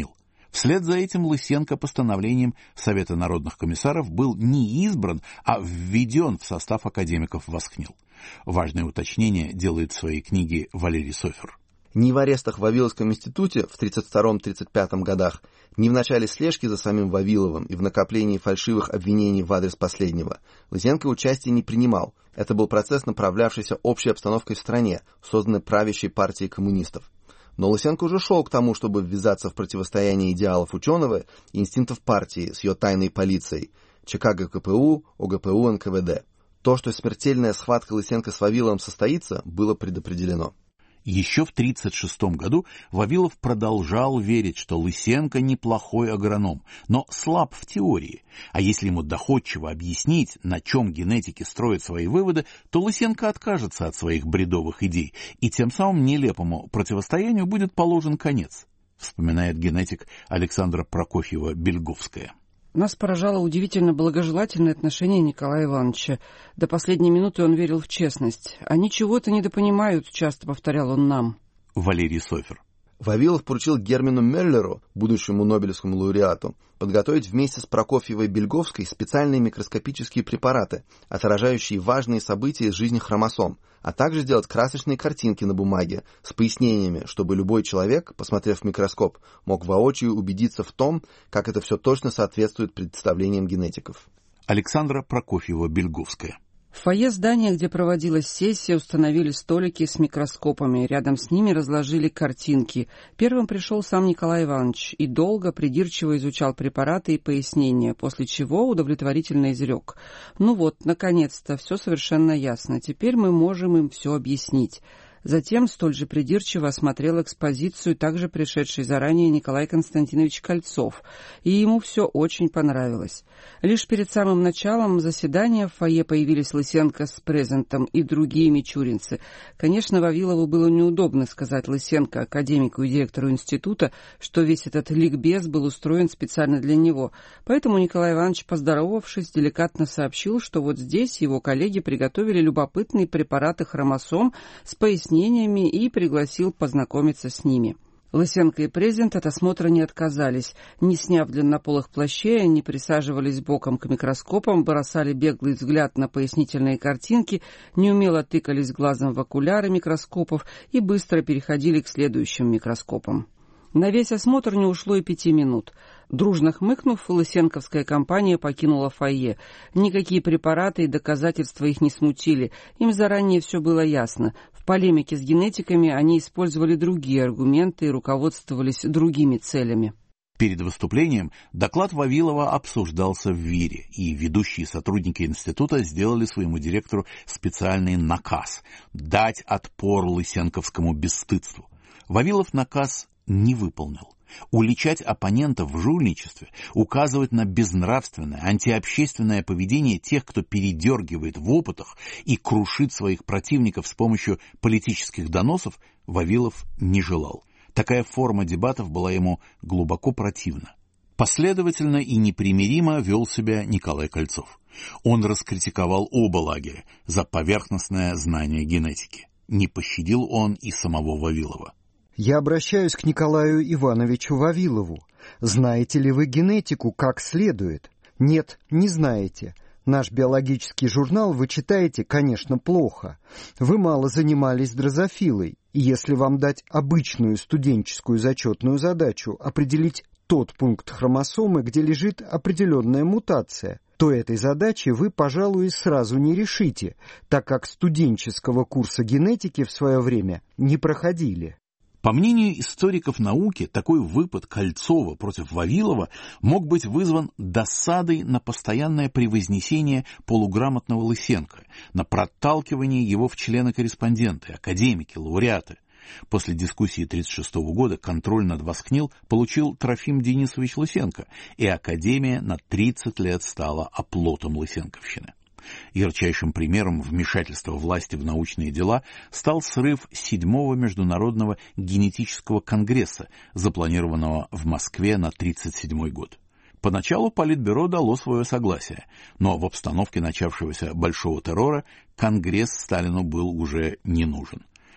Вслед за этим Лысенко постановлением Совета народных комиссаров был не избран, а введен в состав академиков Восхнил. Важное уточнение делает в своей книге Валерий Софер. Ни в арестах в Вавиловском институте в тридцать втором — тридцать пятом годах, ни в начале слежки за самим Вавиловым и в накоплении фальшивых обвинений в адрес последнего Лысенко участия не принимал. Это был процесс, направлявшийся общей обстановкой в стране, созданной правящей партией коммунистов. Но Лысенко уже шел к тому, чтобы ввязаться в противостояние идеалов ученого и инстинктов партии с ее тайной полицией, ЧК ГКПУ, ОГПУ, эн ка вэ дэ. То, что смертельная схватка Лысенко с Вавиловым состоится, было предопределено. Еще в тысяча девятьсот тридцать шестом году Вавилов продолжал верить, что Лысенко неплохой агроном, но слаб в теории. А если ему доходчиво объяснить, на чем генетики строят свои выводы, то Лысенко откажется от своих бредовых идей, и тем самым нелепому противостоянию будет положен конец, вспоминает генетик Александра Прокофьева-Бельговская. Нас поражало удивительно благожелательное отношение Николая Ивановича. До последней минуты он верил в честность. «Они чего-то недопонимают», — часто повторял он нам. Валерий Софер. Вавилов поручил Герману Меллеру, будущему Нобелевскому лауреату, подготовить вместе с Прокофьевой-Бельговской специальные микроскопические препараты, отражающие важные события из жизни хромосом, а также сделать красочные картинки на бумаге с пояснениями, чтобы любой человек, посмотрев в микроскоп, мог воочию убедиться в том, как это все точно соответствует представлениям генетиков. Александра Прокофьева-Бельговская. В фойе здания, где проводилась сессия, установили столики с микроскопами. Рядом с ними разложили картинки. Первым пришел сам Николай Иванович и долго, придирчиво изучал препараты и пояснения, после чего удовлетворительно изрек: «Ну вот, наконец-то, все совершенно ясно. Теперь мы можем им все объяснить». Затем столь же придирчиво осмотрел экспозицию также пришедший заранее Николай Константинович Кольцов, и ему все очень понравилось. Лишь перед самым началом заседания в фойе появились Лысенко с Презентом и другие мичуринцы. Конечно, Вавилову было неудобно сказать Лысенко, академику и директору института, что весь этот ликбез был устроен специально для него, поэтому Николай Иванович, поздоровавшись, деликатно сообщил, что вот здесь его коллеги приготовили любопытные препараты хромосом с пояснением и пригласил познакомиться с ними. Лысенко и Презент от осмотра не отказались. Не сняв длиннополых плащей, они присаживались боком к микроскопам, бросали беглый взгляд на пояснительные картинки, неумело тыкались глазом в окуляры микроскопов и быстро переходили к следующим микроскопам. На весь осмотр не ушло и пяти минут. Дружно хмыкнув, лысенковская компания покинула фойе. Никакие препараты и доказательства их не смутили. Им заранее все было ясно. В полемике с генетиками они использовали другие аргументы и руководствовались другими целями. Перед выступлением доклад Вавилова обсуждался в ВИРе, и ведущие сотрудники института сделали своему директору специальный наказ – дать отпор лысенковскому бесстыдству. Вавилов наказ не выполнил. Уличать оппонентов в жульничестве, указывать на безнравственное, антиобщественное поведение тех, кто передергивает в опытах и крушит своих противников с помощью политических доносов, Вавилов не желал. Такая форма дебатов была ему глубоко противна. Последовательно и непримиримо вел себя Николай Кольцов. Он раскритиковал оба лагеря за поверхностное знание генетики. Не пощадил он и самого Вавилова. Я обращаюсь к Николаю Ивановичу Вавилову. Знаете ли вы генетику как следует? Нет, не знаете. Наш биологический журнал вы читаете, конечно, плохо. Вы мало занимались дрозофилой. И если вам дать обычную студенческую зачетную задачу определить тот пункт хромосомы, где лежит определенная мутация, то этой задачи вы, пожалуй, сразу не решите, так как студенческого курса генетики в свое время не проходили. По мнению историков науки, такой выпад Кольцова против Вавилова мог быть вызван досадой на постоянное превознесение полуграмотного Лысенко, на проталкивание его в члены-корреспонденты, академики, лауреаты. После дискуссии тысяча девятьсот тридцать шестого года контроль над Восхнил получил Трофим Денисович Лысенко, и Академия на тридцать лет стала оплотом лысенковщины. Ярчайшим примером вмешательства власти в научные дела стал срыв седьмого Международного генетического конгресса, запланированного в Москве на тридцать седьмой год. Поначалу Политбюро дало свое согласие, но в обстановке начавшегося большого террора конгресс Сталину был уже не нужен.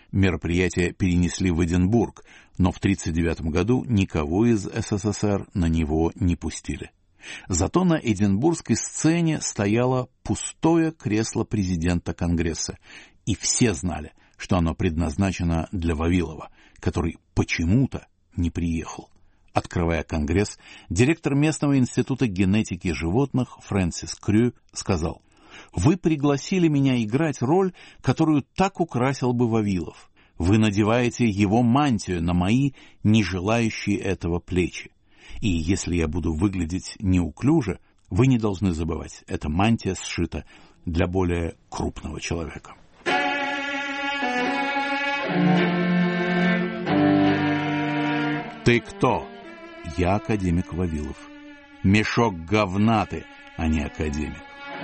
Мероприятие перенесли в Эдинбург, но в тысяча девятьсот тридцать девятом году никого из СССР на него не пустили. Зато на эдинбургской сцене стояло пустое кресло президента Конгресса, и все знали, что оно предназначено для Вавилова, который почему-то не приехал. Открывая Конгресс, директор местного института генетики животных Фрэнсис Крю сказал: «Вы пригласили меня играть роль, которую так украсил бы Вавилов. Вы надеваете его мантию на мои, не желающие этого, плечи. И если я буду выглядеть неуклюже, вы не должны забывать, эта мантия сшита для более крупного человека». «Ты кто?» «Я академик Вавилов». «Мешок говна ты, а не академик».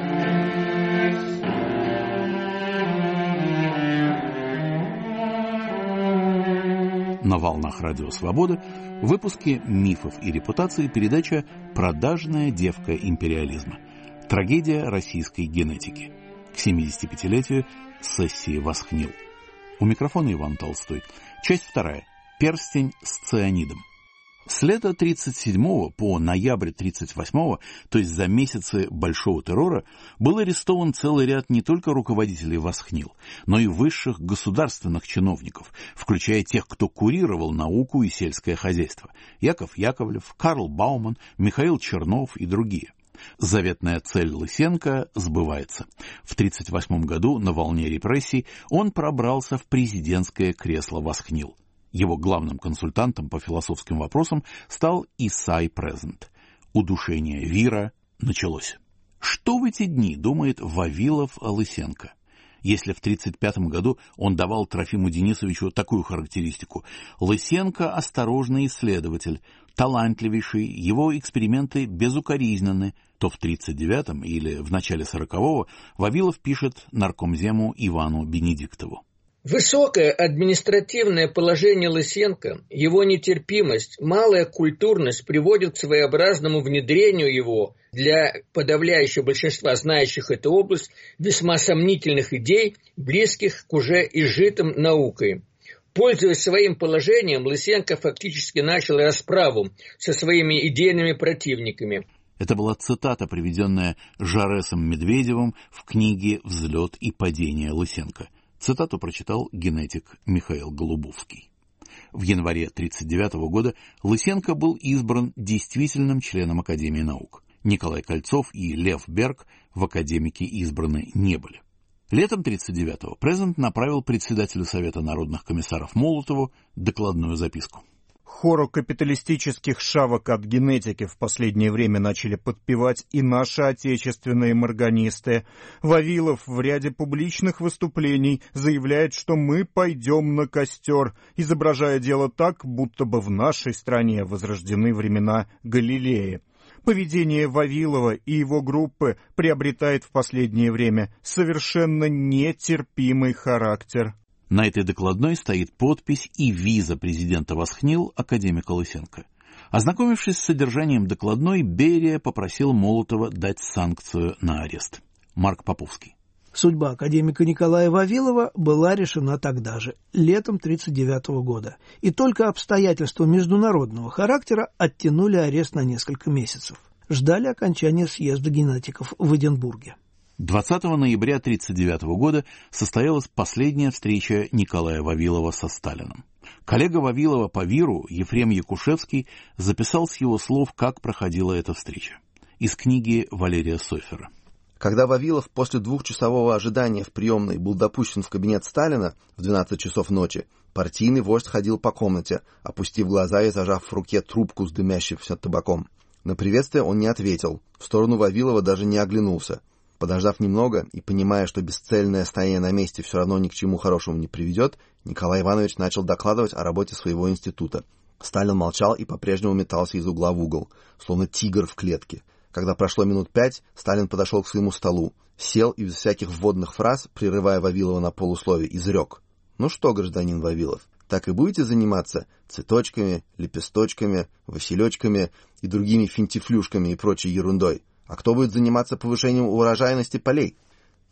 На волнах Радио Свобода в выпуске «Мифов и репутации» передача «Продажная девка империализма. Трагедия российской генетики». К семидесятипятилетию сессии «Восхнил». У микрофона Иван Толстой. Часть вторая. Перстень с цианидом. С лета тридцать седьмого по ноябрь тридцать восьмого, то есть за месяцы Большого террора, был арестован целый ряд не только руководителей Восхнил, но и высших государственных чиновников, включая тех, кто курировал науку и сельское хозяйство: Яков Яковлев, Карл Бауман, Михаил Чернов и другие. Заветная цель Лысенко сбывается. В тридцать восьмом году на волне репрессий он пробрался в президентское кресло Восхнил. Его главным консультантом по философским вопросам стал Исай Презент. Удушение Вира началось. Что в эти дни думает Вавилов о Лысенко? Если в тридцать пятом году он давал Трофиму Денисовичу такую характеристику: Лысенко – осторожный исследователь, талантливейший, его эксперименты безукоризненны, то в тридцать девятом или в начале сорокового Вавилов пишет наркомзему Ивану Бенедиктову: «Высокое административное положение Лысенко, его нетерпимость, малая культурность приводят к своеобразному внедрению его для подавляющего большинства знающих эту область весьма сомнительных идей, близких к уже изжитым наукой. Пользуясь своим положением, Лысенко фактически начал расправу со своими идейными противниками». Это была цитата, приведенная Жаресом Медведевым в книге «Взлет и падение Лысенко». Цитату прочитал генетик Михаил Голубовский. В январе тридцать девятого года Лысенко был избран действительным членом Академии наук. Николай Кольцов и Лев Берг в академики избраны не были. Летом тридцать девятого Презент направил председателю Совета народных комиссаров Молотову докладную записку. Хору капиталистических шавок от генетики в последнее время начали подпевать и наши отечественные морганисты. Вавилов в ряде публичных выступлений заявляет, что мы пойдем на костер, изображая дело так, будто бы в нашей стране возрождены времена Галилея. Поведение Вавилова и его группы приобретает в последнее время совершенно нетерпимый характер. На этой докладной стоит подпись и виза президента Восхнил академика Лысенко. Ознакомившись с содержанием докладной, Берия попросил Молотова дать санкцию на арест. Марк Поповский. Судьба академика Николая Вавилова была решена тогда же, летом тридцать девятого года, и только обстоятельства международного характера оттянули арест на несколько месяцев. Ждали окончания съезда генетиков в Эдинбурге. двадцатого ноября тридцать девятого года состоялась последняя встреча Николая Вавилова со Сталиным. Коллега Вавилова по ВИРу Ефрем Якушевский записал с его слов, как проходила эта встреча. Из книги Валерия Софера. Когда Вавилов после двухчасового ожидания в приемной был допущен в кабинет Сталина в двенадцать часов ночи, партийный вождь ходил по комнате, опустив глаза и зажав в руке трубку с дымящимся табаком. На приветствие он не ответил, в сторону Вавилова даже не оглянулся. Подождав немного и понимая, что бесцельное стояние на месте все равно ни к чему хорошему не приведет, Николай Иванович начал докладывать о работе своего института. Сталин молчал и по-прежнему метался из угла в угол, словно тигр в клетке. Когда прошло минут пять, Сталин подошел к своему столу, сел и без всяких вводных фраз, прерывая Вавилова на полусловие, изрек: «Ну что, гражданин Вавилов, так и будете заниматься цветочками, лепесточками, василечками и другими финтифлюшками и прочей ерундой? А кто будет заниматься повышением урожайности полей?»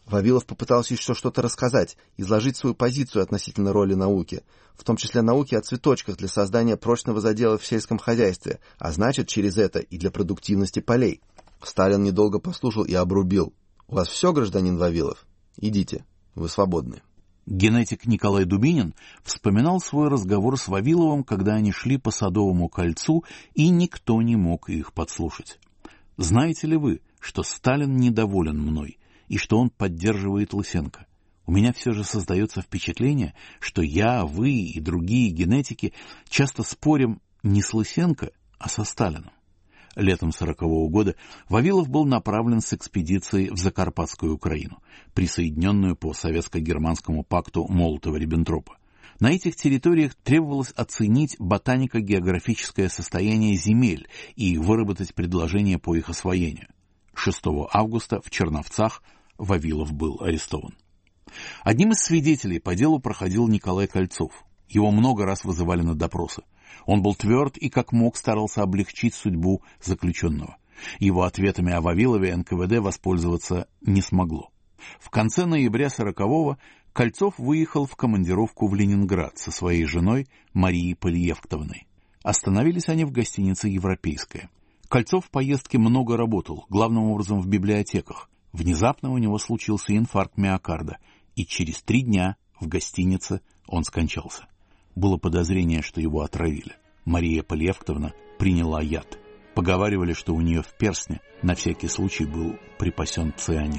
Вавилов попытался еще что-то рассказать, изложить свою позицию относительно роли науки, в том числе науки о цветочках для создания прочного задела в сельском хозяйстве, а значит, через это и для продуктивности полей. Сталин недолго послушал и обрубил. «У вас все, гражданин Вавилов? Идите, вы свободны». Генетик Николай Дубинин вспоминал свой разговор с Вавиловым, когда они шли по Садовому кольцу, и никто не мог их подслушать. «Знаете ли вы, что Сталин недоволен мной, и что он поддерживает Лысенко? У меня все же создается впечатление, что я, вы и другие генетики часто спорим не с Лысенко, а со Сталином». Летом сорокового года Вавилов был направлен с экспедицией в Закарпатскую Украину, присоединенную по советско-германскому пакту Молотова-Риббентропа. На этих территориях требовалось оценить ботанико-географическое состояние земель и выработать предложение по их освоению. шестого августа в Черновцах Вавилов был арестован. Одним из свидетелей по делу проходил Николай Кольцов. Его много раз вызывали на допросы. Он был тверд и как мог старался облегчить судьбу заключенного. Его ответами о Вавилове эн ка вэ дэ воспользоваться не смогло. В конце ноября сорокового Кольцов выехал в командировку в Ленинград со своей женой Марией Полиевктовной. Остановились они в гостинице «Европейская». Кольцов в поездке много работал, главным образом в библиотеках. Внезапно у него случился инфаркт миокарда, и через три дня в гостинице он скончался. Было подозрение, что его отравили. Мария Полиевктовна приняла яд. Поговаривали, что у нее в перстне на всякий случай был припасен цианид.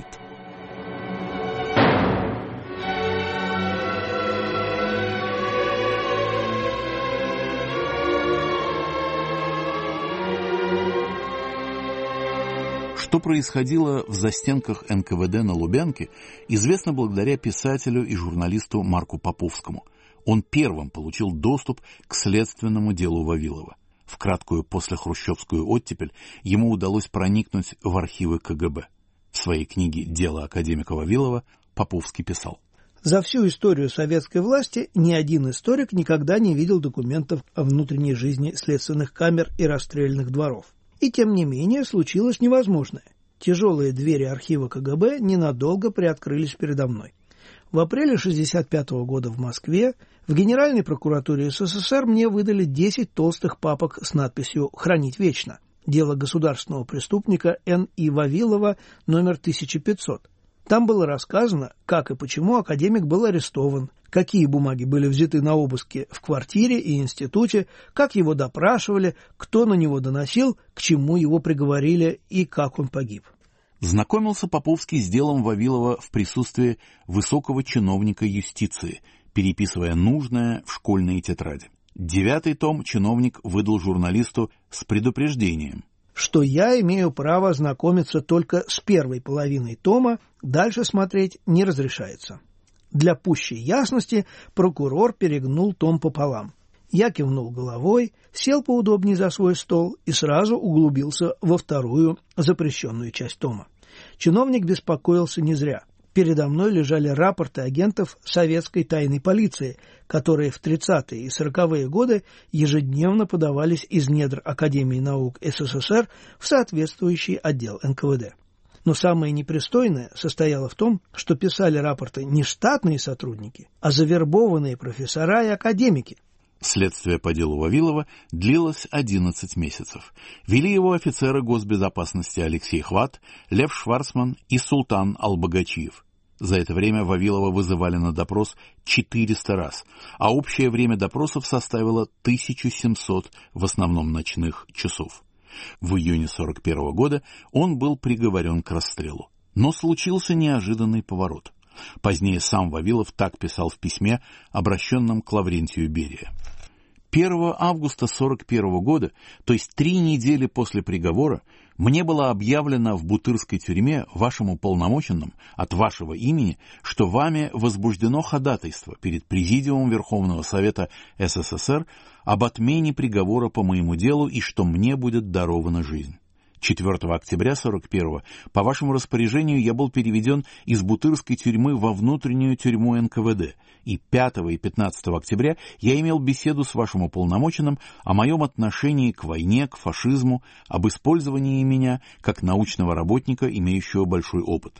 Что происходило в застенках эн ка вэ дэ на Лубянке, известно благодаря писателю и журналисту Марку Поповскому. Он первым получил доступ к следственному делу Вавилова. В краткую послехрущевскую оттепель ему удалось проникнуть в архивы ка гэ бэ. В своей книге «Дело академика Вавилова» Поповский писал: «За всю историю советской власти ни один историк никогда не видел документов о внутренней жизни следственных камер и расстрельных дворов. И тем не менее случилось невозможное. Тяжелые двери архива ка гэ бэ ненадолго приоткрылись передо мной. В апреле шестьдесят пятого года в Москве в Генеральной прокуратуре эс эс эс эр мне выдали десять толстых папок с надписью «Хранить вечно». Дело государственного преступника эн и Вавилова номер тысяча пятьсот. Там было рассказано, как и почему академик был арестован, какие бумаги были взяты на обыски в квартире и институте, как его допрашивали, кто на него доносил, к чему его приговорили и как он погиб». Знакомился Поповский с делом Вавилова в присутствии высокого чиновника юстиции, переписывая нужное в школьные тетради. Девятый том чиновник выдал журналисту с предупреждением, что я имею право знакомиться только с первой половиной тома, дальше смотреть не разрешается. Для пущей ясности прокурор перегнул том пополам. Я кивнул головой, сел поудобнее за свой стол и сразу углубился во вторую запрещенную часть тома. Чиновник беспокоился не зря. Передо мной лежали рапорты агентов советской тайной полиции, которые в тридцатые и сороковые годы ежедневно подавались из недр Академии наук эс эс эс эр в соответствующий отдел эн ка вэ дэ. Но самое непристойное состояло в том, что писали рапорты не штатные сотрудники, а завербованные профессора и академики. Следствие по делу Вавилова длилось одиннадцать месяцев. Вели его офицеры госбезопасности Алексей Хват, Лев Шварцман и Султан Албогачиев. За это время Вавилова вызывали на допрос четыреста раз, а общее время допросов составило тысяча семьсот, в основном ночных, часов. В июне сорок первого года он был приговорен к расстрелу. Но случился неожиданный поворот. Позднее сам Вавилов так писал в письме, обращенном к Лаврентию Берия. первого августа сорок первого года, то есть три недели после приговора, мне было объявлено в Бутырской тюрьме вашим уполномоченным от вашего имени, что вами возбуждено ходатайство перед Президиумом Верховного Совета эс эс эс эр об отмене приговора по моему делу и что мне будет дарована жизнь. четвёртого октября сорок первого по вашему распоряжению я был переведен из Бутырской тюрьмы во внутреннюю тюрьму эн ка вэ дэ, и пятого и пятнадцатого октября я имел беседу с вашим уполномоченным о моем отношении к войне, к фашизму, об использовании меня как научного работника, имеющего большой опыт.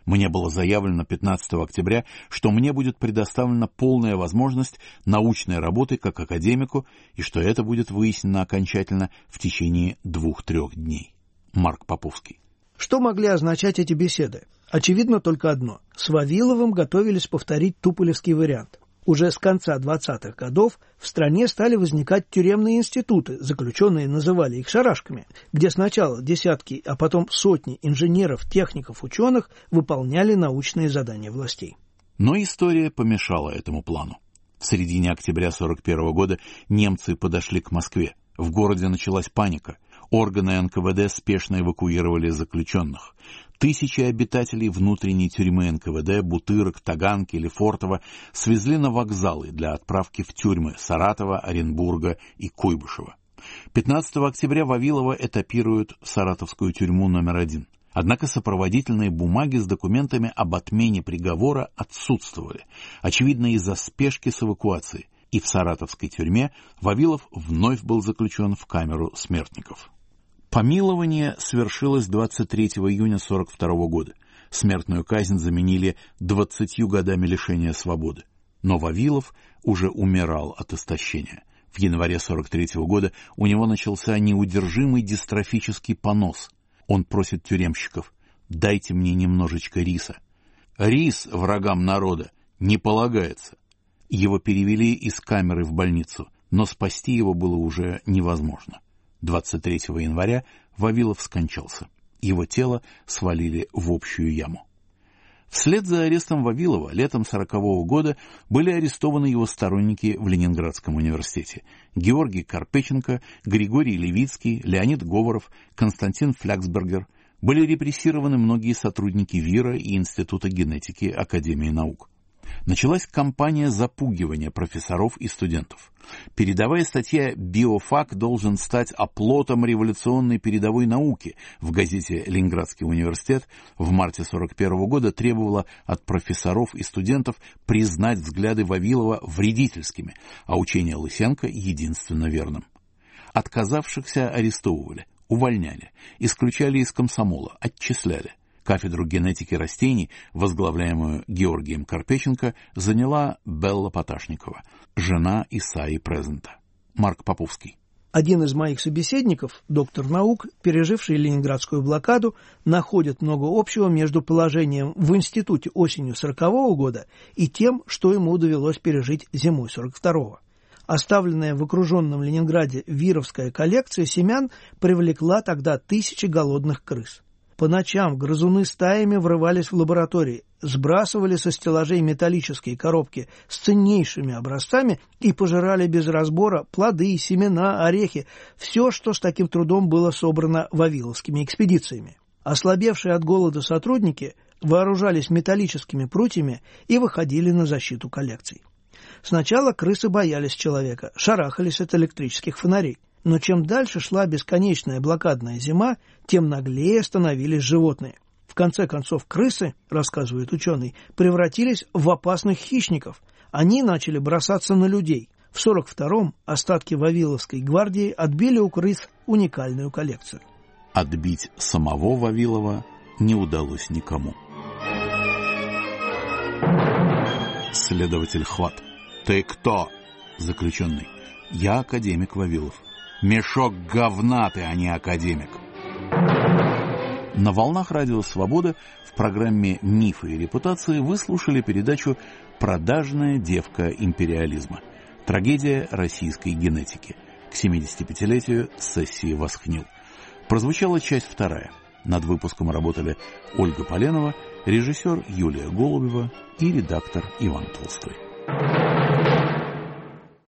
Мне было заявлено пятнадцатого октября, что мне будет предоставлена полная возможность научной работы как академику, и что это будет выяснено окончательно в течение двух-трех дней. Марк Поповский. Что могли означать эти беседы? Очевидно только одно. С Вавиловым готовились повторить туполевский вариант. Уже с конца двадцатых годов в стране стали возникать тюремные институты, заключенные называли их шарашками, где сначала десятки, а потом сотни инженеров, техников, ученых выполняли научные задания властей. Но история помешала этому плану. В середине октября сорок первого года немцы подошли к Москве. В городе началась паника. Органы эн ка вэ дэ спешно эвакуировали заключенных. Тысячи обитателей внутренней тюрьмы эн ка вэ дэ, Бутырок, Таганки, Лефортово свезли на вокзалы для отправки в тюрьмы Саратова, Оренбурга и Куйбышева. пятнадцатого октября Вавилова этапируют в саратовскую тюрьму номер один. Однако сопроводительные бумаги с документами об отмене приговора отсутствовали, очевидно из-за спешки с эвакуацией, и в саратовской тюрьме Вавилов вновь был заключен в камеру смертников. Помилование свершилось двадцать третьего июня сорок второго года. Смертную казнь заменили двадцатью годами лишения свободы. Но Вавилов уже умирал от истощения. В январе сорок третьего года у него начался неудержимый дистрофический понос. Он просит тюремщиков: «Дайте мне немножечко риса». Рис врагам народа не полагается. Его перевели из камеры в больницу, но спасти его было уже невозможно. двадцать третьего января Вавилов скончался. Его тело свалили в общую яму. Вслед за арестом Вавилова летом сорокового года были арестованы его сторонники в Ленинградском университете: Георгий Карпеченко, Григорий Левицкий, Леонид Говоров, Константин Фляксбергер. Были репрессированы многие сотрудники ВИРа и Института генетики Академии наук. Началась кампания запугивания профессоров и студентов. Передовая статья «Биофак должен стать оплотом революционной передовой науки» в газете «Ленинградский университет» в марте сорок первого года требовала от профессоров и студентов признать взгляды Вавилова вредительскими, а учение Лысенко единственно верным. Отказавшихся арестовывали, увольняли, исключали из комсомола, отчисляли. Кафедру генетики растений, возглавляемую Георгием Карпеченко, заняла Белла Поташникова, жена Исаи Презента. Марк Поповский. Один из моих собеседников, доктор наук, переживший ленинградскую блокаду, находит много общего между положением в институте осенью сорокового года и тем, что ему довелось пережить зимой сорок второго. Оставленная в окруженном Ленинграде вировская коллекция семян привлекла тогда тысячи голодных крыс. По ночам грызуны стаями врывались в лаборатории, сбрасывали со стеллажей металлические коробки с ценнейшими образцами и пожирали без разбора плоды, семена, орехи, все, что с таким трудом было собрано вавиловскими экспедициями. Ослабевшие от голода сотрудники вооружались металлическими прутьями и выходили на защиту коллекций. Сначала крысы боялись человека, шарахались от электрических фонарей. Но чем дальше шла бесконечная блокадная зима, тем наглее становились животные. В конце концов, крысы, рассказывает ученый, превратились в опасных хищников. Они начали бросаться на людей. В сорок втором остатки Вавиловской гвардии отбили у крыс уникальную коллекцию. Отбить самого Вавилова не удалось никому. Следователь Хват. «Ты кто?» Заключенный. «Я академик Вавилов». «Мешок говна ты, а не академик». На волнах радио «Свобода» в программе «Мифы и репутации» вы слушали передачу «Продажная девка империализма. Трагедия российской генетики» к семидесятипятилетию сессии Восхнил. Прозвучала часть вторая. Над выпуском работали Ольга Поленова, режиссер Юлия Голубева и редактор Иван Толстой.